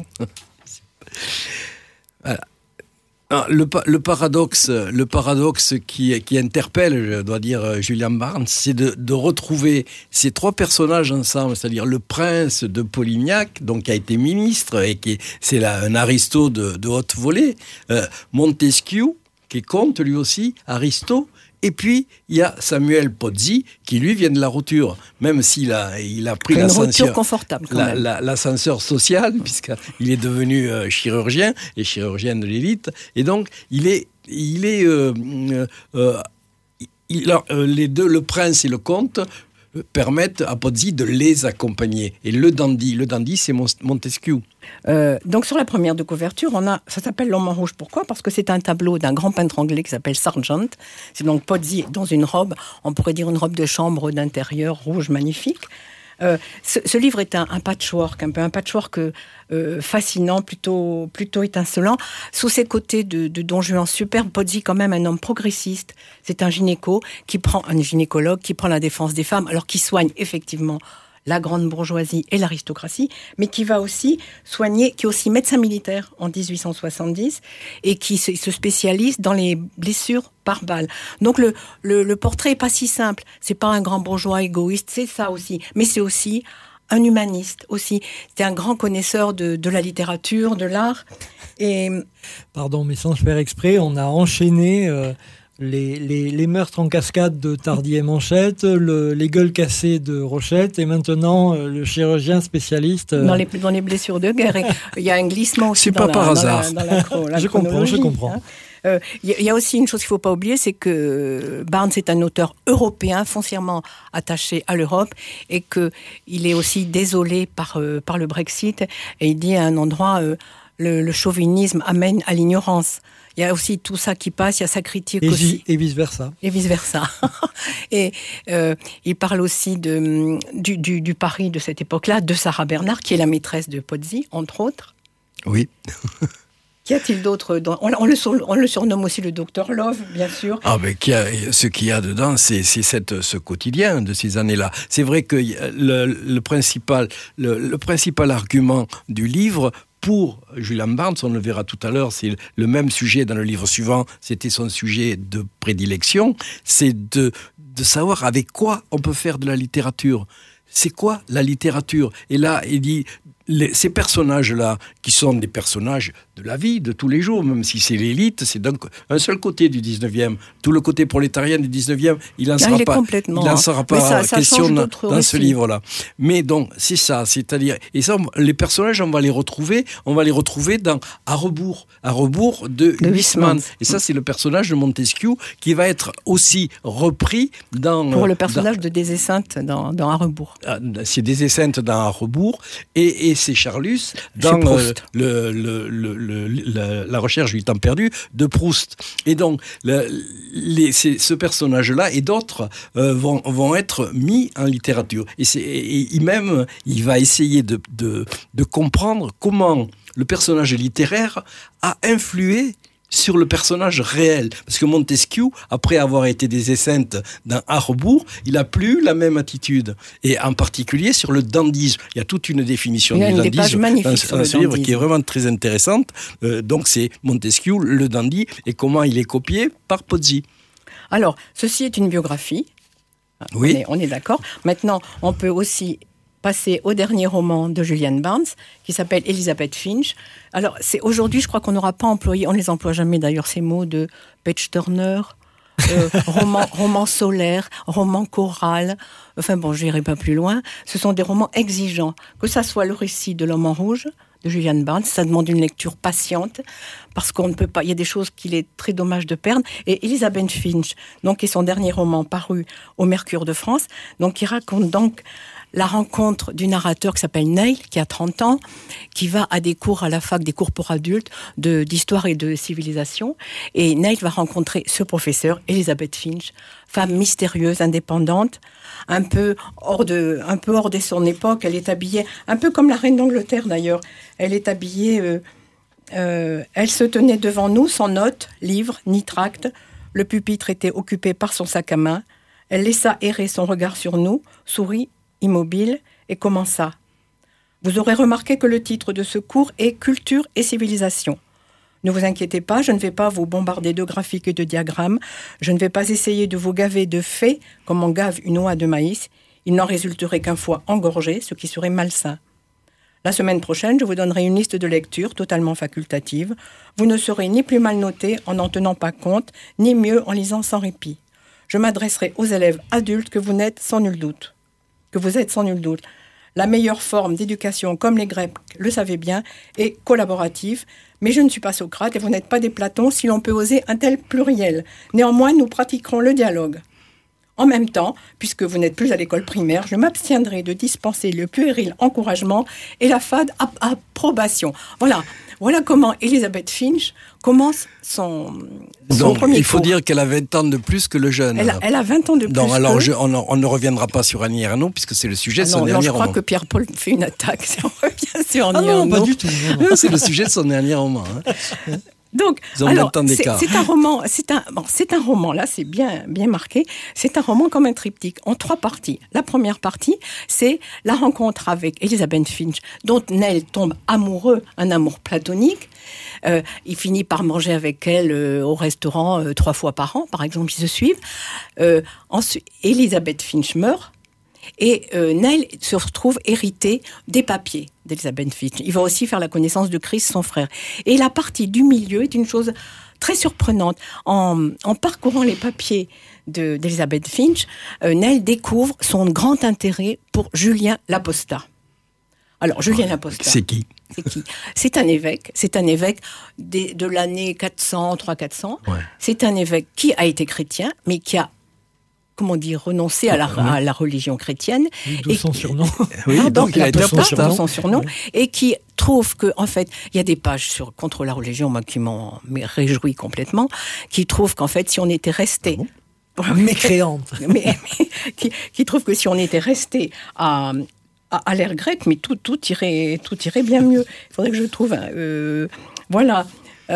Voilà. Ah, le paradoxe qui interpelle, je dois dire, Julian Barnes, c'est de retrouver ces trois personnages ensemble, c'est-à-dire le prince de Polignac, donc qui a été ministre et c'est un aristo de haute volée, Montesquieu, qui est comte lui aussi, aristo. Et puis, il y a Samuel Pozzi, qui lui vient de la roture, même s'il a pris l'ascenseur. Une roture confortable, quand même. L'ascenseur social, puisqu'il est devenu chirurgien, et chirurgien de l'élite. Et donc, les deux, le prince et le comte, permettent à Pozzi de les accompagner. Et le dandy, c'est Montesquieu. Donc sur la première de couverture, ça s'appelle L'Homme en rouge. Pourquoi ? Parce que c'est un tableau d'un grand peintre anglais qui s'appelle Sargent. C'est donc Pozzi dans une robe, on pourrait dire une robe de chambre d'intérieur rouge magnifique. Ce livre est un patchwork, un peu un patchwork fascinant, plutôt étincelant. Sous ses côtés de Don Juan superbe, Pozzi quand même un homme progressiste. C'est un gynécologue qui prend la défense des femmes, alors qu'il soigne effectivement la grande bourgeoisie et l'aristocratie, mais qui va aussi soigner, qui est aussi médecin militaire en 1870 et qui se spécialise dans les blessures par balle. Donc le portrait est pas si simple. C'est pas un grand bourgeois égoïste, c'est ça aussi, mais c'est aussi un humaniste aussi. C'est un grand connaisseur de la littérature, de l'art. Et pardon, mais sans faire exprès, on a enchaîné les meurtres en cascade de Tardy et Manchette, les gueules cassées de Rochette, et maintenant le chirurgien spécialiste dans les blessures de guerre. Il y a un glissement aussi dans la Je comprends. Hein. Il y a aussi une chose qu'il ne faut pas oublier, c'est que Barnes est un auteur européen foncièrement attaché à l'Europe et qu'il est aussi désolé par le Brexit. Et il dit à un endroit, le chauvinisme amène à l'ignorance. Il y a aussi tout ça qui passe, il y a sa critique aussi. Et vice-versa. Et vice-versa. Et il parle aussi du Paris de cette époque-là, de Sarah Bernhardt, qui est la maîtresse de Pozzi, entre autres. Oui. Qu'y a-t-il d'autre on le surnomme aussi le Docteur Love, bien sûr. Ah, mais ce qu'il y a dedans, c'est ce quotidien de ces années-là. C'est vrai que le principal argument du livre, pour Julian Barnes, on le verra tout à l'heure, c'est le même sujet dans le livre suivant, c'était son sujet de prédilection, c'est de savoir avec quoi on peut faire de la littérature. C'est quoi la littérature ? Et là, il dit, ces personnages-là, qui sont des personnages de la vie, de tous les jours, même si c'est l'élite, c'est donc un seul côté du 19e. Tout le côté prolétarien du 19e, il n'en sera pas question dans ce livre-là. Mais donc, c'est ça, c'est-à-dire, et ça, les personnages, on va les retrouver à rebours de Huysmans. Et ça, c'est le personnage de Montesquieu qui va être aussi repris pour le personnage de Des Esseintes dans À rebours. C'est Des Esseintes dans À rebours, et c'est Charlus dans la recherche du temps perdu de Proust. Et donc, ce personnage-là et d'autres vont être mis en littérature. Et il va essayer de comprendre comment le personnage littéraire a influé sur le personnage réel. Parce que Montesquieu, après avoir été Des Esseintes dans À rebours, il n'a plus la même attitude. Et en particulier sur le dandysme. Il y a toute une définition du dandysme dans ce livre qui est vraiment très intéressante. Donc c'est Montesquieu, le dandy, et comment il est copié par Pozzi. Alors, ceci est une biographie. Oui. On est d'accord. Maintenant, on peut aussi passer au dernier roman de Julian Barnes, qui s'appelle Elizabeth Finch. Alors, aujourd'hui, je crois qu'on n'aura pas employé, on ne les emploie jamais d'ailleurs, ces mots de page-turner, roman solaire, roman choral. Enfin bon, je n'irai pas plus loin. Ce sont des romans exigeants. Que ça soit le récit de L'Homme en rouge, de Julian Barnes, ça demande une lecture patiente, parce qu'on ne peut pas, il y a des choses qu'il est très dommage de perdre. Et Elizabeth Finch, donc, est son dernier roman paru au Mercure de France, donc, qui raconte donc la rencontre du narrateur qui s'appelle Neil, qui a 30 ans, qui va à des cours à la fac, des cours pour adultes, d'histoire et de civilisation. Et Neil va rencontrer ce professeur, Elizabeth Finch, femme mystérieuse, indépendante, un peu hors de son époque. Elle est habillée, un peu comme la reine d'Angleterre d'ailleurs. Elle est habillée, elle se tenait devant nous sans notes, livres, ni tracts. Le pupitre était occupé par son sac à main. Elle laissa errer son regard sur nous, sourit, immobile, et commença. Vous aurez remarqué que le titre de ce cours est « Culture et civilisation ». Ne vous inquiétez pas, je ne vais pas vous bombarder de graphiques et de diagrammes, je ne vais pas essayer de vous gaver de faits comme on gave une oie de maïs, il n'en résulterait qu'un foie engorgé, ce qui serait malsain. La semaine prochaine, je vous donnerai une liste de lectures totalement facultative. Vous ne serez ni plus mal noté en n'en tenant pas compte, ni mieux en lisant sans répit. Je m'adresserai aux élèves adultes que vous êtes sans nul doute. La meilleure forme d'éducation, comme les Grecs le savaient bien, est collaborative. Mais je ne suis pas Socrate et vous n'êtes pas des Platons si l'on peut oser un tel pluriel. Néanmoins, nous pratiquerons le dialogue. En même temps, puisque vous n'êtes plus à l'école primaire, je m'abstiendrai de dispenser le puéril encouragement et la fade approbation. Voilà comment Elizabeth Finch commence son premier il faut cours. dire qu'elle a 20 ans de plus que le jeune. Elle a 20 ans de plus. Donc, alors, on ne reviendra pas sur Annie Ernaux, puisque c'est le sujet de son dernier roman. Je crois que Pierre-Paul fait une attaque si on revient sur Annie non, Ernaux. pas du tout. Non. C'est le sujet de son dernier roman. Donc, Ils ont 20 ans d'écart. c'est un roman, là, c'est bien marqué. C'est un roman comme un triptyque, en 3 parties. La première partie, c'est la rencontre avec Elizabeth Finch, dont Neil tombe amoureux, un amour platonique. Il finit par manger avec elle au restaurant 3 fois par an, par exemple, ils se suivent. Ensuite, Elizabeth Finch meurt. Et Neil se retrouve hérité des papiers d'Elizabeth Finch. Il va aussi faire la connaissance de Chris, son frère. Et la partie du milieu est une chose très surprenante. En parcourant les papiers d'Elizabeth Finch, Neil découvre son grand intérêt pour Julien Laposta. Alors, Julien Laposta. C'est qui ? C'est un évêque de l'année 300-400. Ouais. C'est un évêque qui a été chrétien, mais qui a renoncer à la religion chrétienne. D'où son surnom. Oui, donc il a été son surnom. Et qui trouve que, en fait, il y a des pages contre la religion, moi, qui m'en réjouis complètement, qui trouve qu'en fait, si on était resté... Mécréante. qui trouve que si on était resté à l'ère grecque, mais tout irait bien mieux. Il faudrait que je trouve... voilà.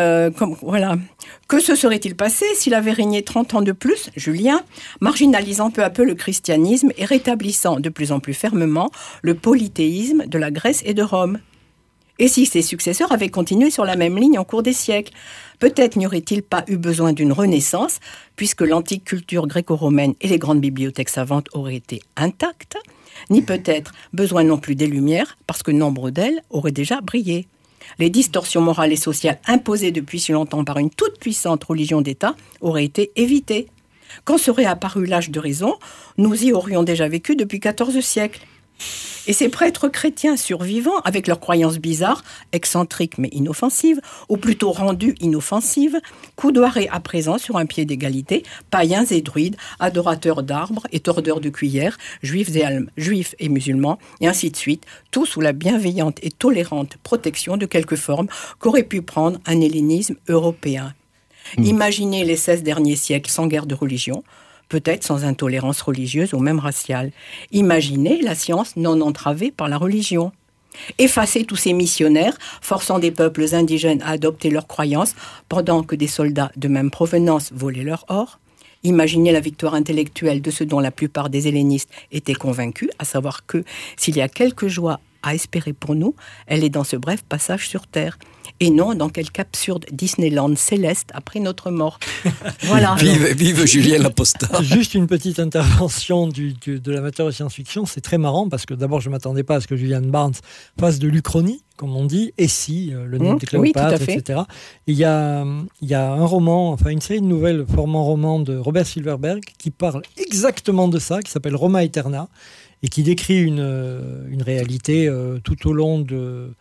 Que se serait-il passé s'il avait régné 30 ans de plus, Julien, marginalisant peu à peu le christianisme et rétablissant de plus en plus fermement le polythéisme de la Grèce et de Rome ? Et si ses successeurs avaient continué sur la même ligne en cours des siècles ? Peut-être n'y aurait-il pas eu besoin d'une renaissance, puisque l'antique culture gréco-romaine et les grandes bibliothèques savantes auraient été intactes, ni peut-être besoin non plus des Lumières, parce que nombre d'elles auraient déjà brillé. Les distorsions morales et sociales imposées depuis si longtemps par une toute puissante religion d'État auraient été évitées. Quand serait apparu l'âge de raison, nous y aurions déjà vécu depuis 14 siècles. Et ces prêtres chrétiens survivants, avec leurs croyances bizarres, excentriques mais inoffensives, ou plutôt rendues inoffensives, coudoiraient à présent sur un pied d'égalité païens et druides, adorateurs d'arbres et tordeurs de cuillères, juifs et musulmans, et ainsi de suite, tout sous la bienveillante et tolérante protection de quelque forme qu'aurait pu prendre un hellénisme européen. Imaginez les 16 derniers siècles sans guerre de religion, peut-être sans intolérance religieuse ou même raciale. Imaginez la science non entravée par la religion. Effacer tous ces missionnaires, forçant des peuples indigènes à adopter leurs croyances, pendant que des soldats de même provenance volaient leur or. Imaginez la victoire intellectuelle de ceux dont la plupart des hellénistes étaient convaincus, à savoir que, s'il y a quelque joie à espérer pour nous, elle est dans ce bref passage sur Terre, et non dans quelque absurde Disneyland céleste après notre mort. Voilà. Vive Julien Laposta. Juste une petite intervention de l'amateur de science-fiction. C'est très marrant parce que d'abord, je ne m'attendais pas à ce que Julian Barnes fasse de l'Uchronie, comme on dit, et si, le nom de Cléopâtre, oui, etc. Et il y a un roman, enfin une série de nouvelles formant roman de Robert Silverberg qui parle exactement de ça, qui s'appelle Roma Eterna, et qui décrit une réalité tout au long de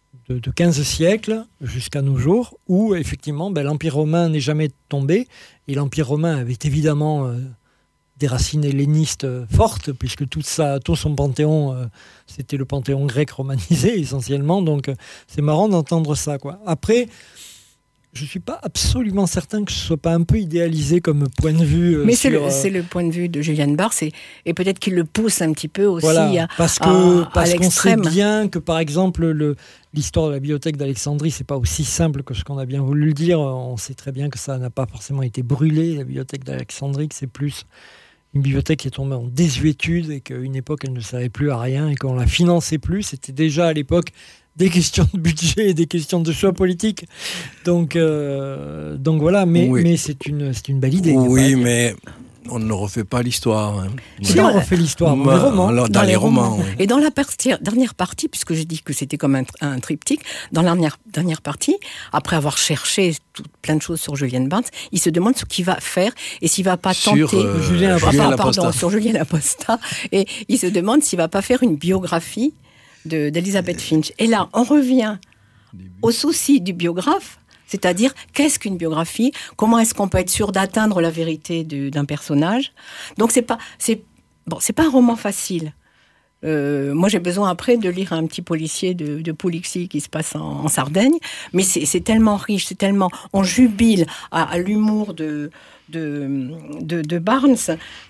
15 siècles jusqu'à nos jours, où effectivement l'Empire romain n'est jamais tombé, et l'Empire romain avait évidemment des racines hellénistes fortes, puisque tout son panthéon, c'était le panthéon grec romanisé essentiellement, donc c'est marrant d'entendre ça, quoi. Après, je ne suis pas absolument certain que ce ne soit pas un peu idéalisé comme point de vue. Mais c'est le point de vue de Julian Barnes, et peut-être qu'il le pousse un petit peu aussi parce à qu'on l'extrême. sait bien que, par exemple, l'histoire de la bibliothèque d'Alexandrie, ce n'est pas aussi simple que ce qu'on a bien voulu le dire. On sait très bien que ça n'a pas forcément été brûlé, la bibliothèque d'Alexandrie, que c'est plus une bibliothèque qui est tombée en désuétude et qu'à une époque, elle ne servait plus à rien et qu'on la finançait plus. C'était déjà à l'époque des questions de budget et des questions de choix politiques. Donc voilà, mais c'est une belle idée. Oui, mais on ne refait pas l'histoire. Hein. Si, on refait l'histoire dans les romans. Alors, dans les romans, oui. Et dans la dernière partie, puisque j'ai dit que c'était comme un triptyque, dans la dernière partie, après avoir cherché plein de choses sur Julian Barnes, il se demande ce qu'il va faire et s'il ne va pas tenter... Sur Julien Laposta. Et il se demande s'il ne va pas faire une biographie d'Elizabeth Finch. Et là, on revient au souci du biographe, C'est-à-dire, qu'est-ce qu'une biographie ? Comment est-ce qu'on peut être sûr d'atteindre la vérité d'un personnage ? Donc, c'est pas un roman facile. Moi, j'ai besoin après de lire un petit policier de Pulixi qui se passe en Sardaigne, mais c'est tellement riche, on jubile à l'humour de Barnes.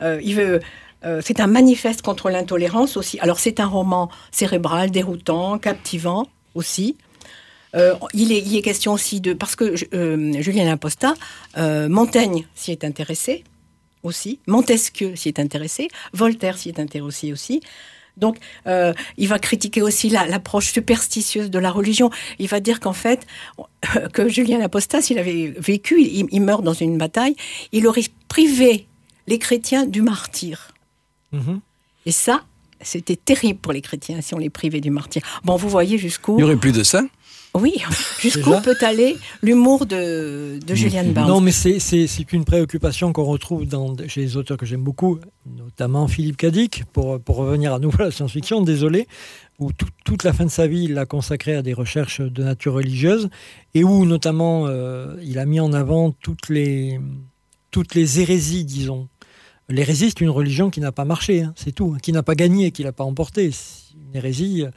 C'est un manifeste contre l'intolérance aussi. Alors, c'est un roman cérébral, déroutant, captivant aussi. Il est question aussi parce que Julien Imposta, Montaigne s'y est intéressé aussi, Montesquieu s'y est intéressé, Voltaire s'y est intéressé aussi. Donc, il va critiquer aussi l'approche superstitieuse de la religion. Il va dire qu'en fait, que Julien Imposta, s'il avait vécu, il meurt dans une bataille, il aurait privé les chrétiens du martyre. Mmh. Et ça, c'était terrible pour les chrétiens si on les privait du martyre. Bon, vous voyez jusqu'où... Il n'y aurait plus de ça ? Oui, jusqu'où peut aller l'humour de Julian Barnes. Non, mais c'est une préoccupation qu'on retrouve chez les auteurs que j'aime beaucoup, notamment Philippe Cadic, pour revenir à nouveau à la science-fiction, désolé, où toute la fin de sa vie, il l'a consacré à des recherches de nature religieuse, et où notamment il a mis en avant toutes les hérésies, disons. L'hérésie, c'est une religion qui n'a pas marché, hein, c'est tout, qui n'a pas gagné, qui n'a pas emporté. C'est une hérésie...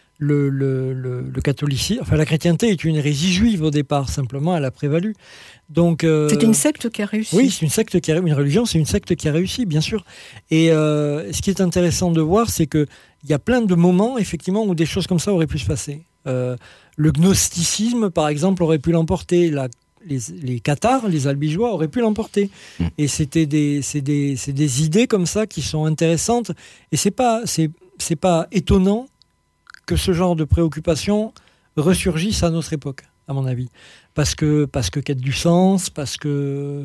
Le catholicisme, enfin la chrétienté est une hérésie juive au départ, simplement elle a prévalu. Donc c'est une secte qui a réussi. Oui, c'est une secte qui a réussi. Une religion, c'est une secte qui a réussi, bien sûr. Et ce qui est intéressant de voir, c'est que il y a plein de moments, effectivement, où des choses comme ça auraient pu se passer. Le gnosticisme, par exemple, aurait pu l'emporter. Les cathares, les albigeois, auraient pu l'emporter. Et c'est des idées comme ça qui sont intéressantes. Et c'est pas étonnant que ce genre de préoccupation ressurgisse à notre époque, à mon avis. Parce que quête du sens, parce que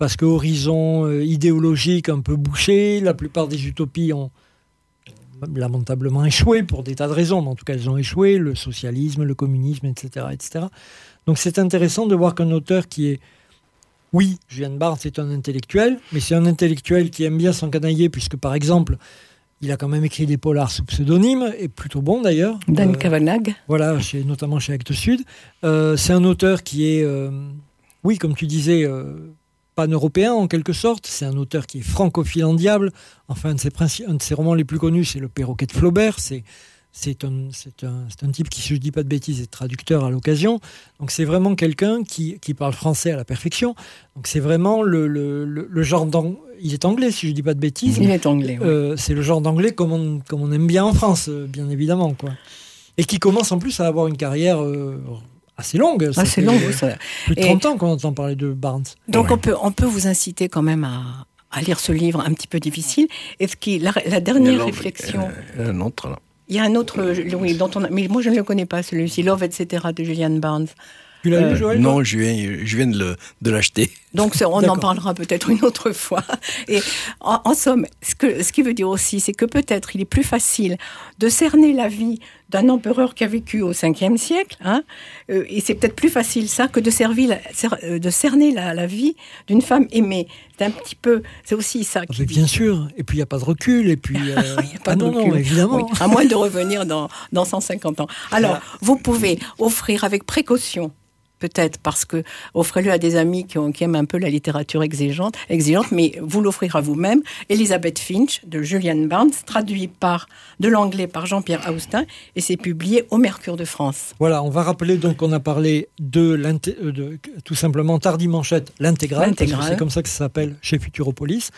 horizon idéologique un peu bouché, la plupart des utopies ont lamentablement échoué pour des tas de raisons, mais en tout cas elles ont échoué, le socialisme, le communisme, etc. etc. Donc c'est intéressant de voir qu'un auteur qui est... Oui, Julian Barnes est un intellectuel, mais c'est un intellectuel qui aime bien s'encanailler, puisque par exemple... Il a quand même écrit des polars sous pseudonyme, et plutôt bon d'ailleurs. Dan Kavanagh. Voilà, notamment chez Actes Sud. C'est un auteur qui est, oui, comme tu disais, pan-européen en quelque sorte. C'est un auteur qui est francophile en diable. Enfin, un de ses romans les plus connus, c'est Le Perroquet de Flaubert. C'est un type qui, si je ne dis pas de bêtises, est traducteur à l'occasion. Donc c'est vraiment quelqu'un qui parle français à la perfection. Donc c'est vraiment le genre d'anglais. Il est anglais, si je ne dis pas de bêtises. Il est anglais, oui. C'est le genre d'anglais comme on aime bien en France, bien évidemment, quoi. Et qui commence en plus à avoir une carrière assez longue. Assez longue, oui. Ça... Plus de 30 ans qu'on entend parler de Barnes. Donc on peut vous inciter quand même à lire ce livre un petit peu difficile. Et la dernière réflexion... Un autre, là. Il y a un autre, oui, mais moi je ne le connais pas, celui-ci, Love, etc., de Julian Barnes. Tu l'as lu, Joël ? Non, je viens de l'acheter. Donc on en parlera peut-être une autre fois. Et en somme, ce qui veut dire aussi, c'est que peut-être il est plus facile de cerner la vie d'un empereur qui a vécu au 5e siècle, hein, et c'est peut-être plus facile ça que de cerner la vie d'une femme aimée. C'est un petit peu, c'est aussi ça. Bien sûr, et puis il n'y a pas de recul, et puis... Il n'y a pas de recul. Non, évidemment. Oui, à moins de revenir dans 150 ans. Alors, vous pouvez offrir avec précaution, peut-être parce que offrez-le à des amis qui aiment un peu la littérature exigeante, mais vous l'offrir à vous-même. Elizabeth Finch de Julian Barnes, traduit de l'anglais par Jean-Pierre Austin, et c'est publié au Mercure de France. Voilà, on va rappeler donc qu'on a parlé de tout simplement Tardy Manchette, l'intégrale, parce que c'est comme ça que ça s'appelle chez Futuropolis.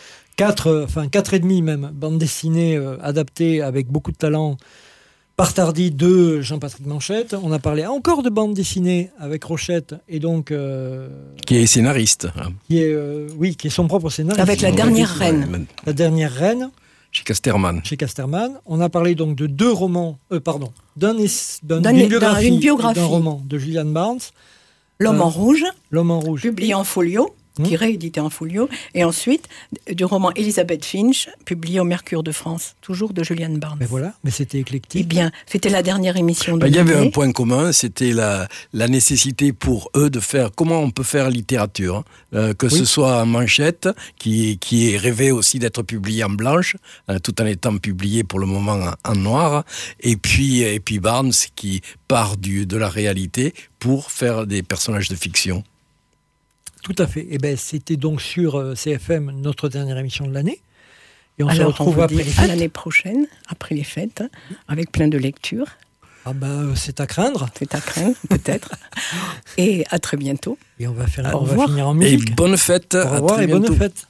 4,5 même, bande dessinée adaptée avec beaucoup de talent par Tardy de Jean-Patrick Manchette. On a parlé encore de bande dessinée avec Rochette, et donc... qui est scénariste. Qui est son propre scénariste. Avec La Dernière Reine. La Dernière Reine. Chez Casterman. On a parlé donc de 2 romans, d'une biographie, d'un roman de Julian Barnes. L'Homme en rouge. L'Homme en rouge. Publié en folio. qui est réédité en folio. Et ensuite, du roman Elizabeth Finch, publié au Mercure de France, toujours de Julian Barnes. Mais voilà, mais c'était éclectique. Eh bien, c'était la dernière émission de Il y avait l'année. un point commun, c'était la nécessité pour eux de faire comment on peut faire littérature, que ce soit en manchette, qui est rêvé aussi d'être publié en blanche, tout en étant publié pour le moment en noir, et puis Barnes qui part de la réalité pour faire des personnages de fiction. Tout à fait. Et c'était donc sur CFM notre dernière émission de l'année. Et on se Alors, retrouve vous après dit les à fêtes. l'année prochaine, après les fêtes, avec plein de lectures. Ah c'est à craindre. C'est à craindre, peut-être. Et à très bientôt. Et on va Au revoir. finir en Et musique. bonne fête, Au à revoir très et bientôt. bonne fête.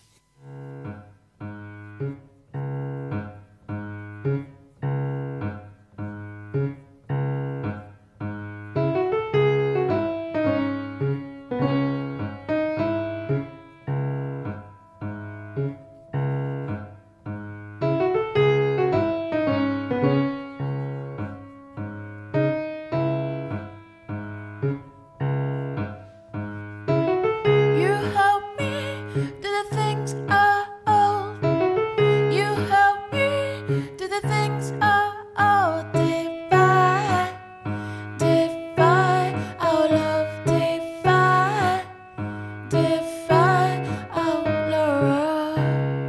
You help me do the things I owe. You help me do the things I owe. Divine, divine, our love. Divine, divine, our love.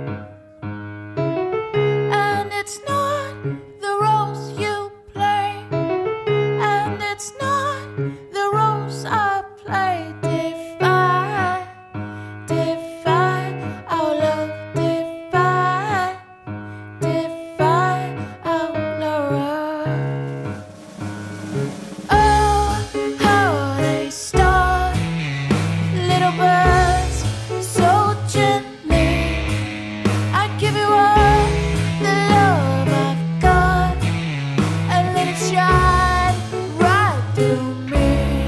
And it's not the roles you play, and it's not the roles I play. Divine, divine, our love. Divine, divine, our love. Oh, how they start, little birds, so gently. I give you all the love I've got, and let it shine right through me.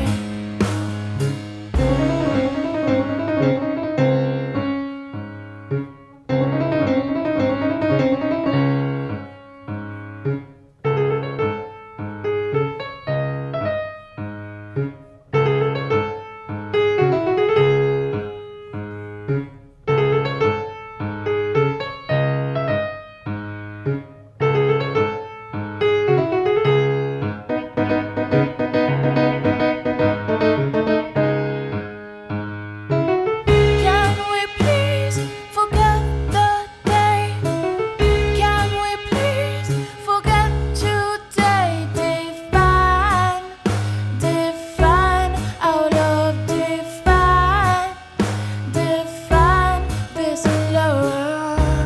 Can we please forget the day? Can we please forget today? Divine, divine, our love. Divine, divine, this love.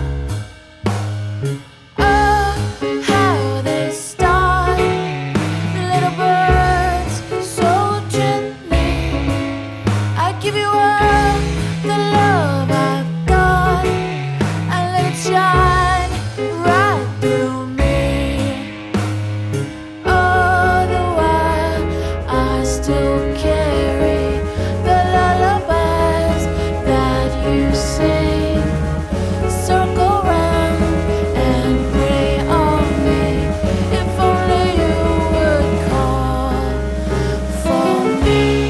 Oh, how they start, little birds, so gently. I give you all the love I've got, and let it shine right through me. All the while I still carry the lullabies that you sing. Circle round and pray on me. If only you would call for me.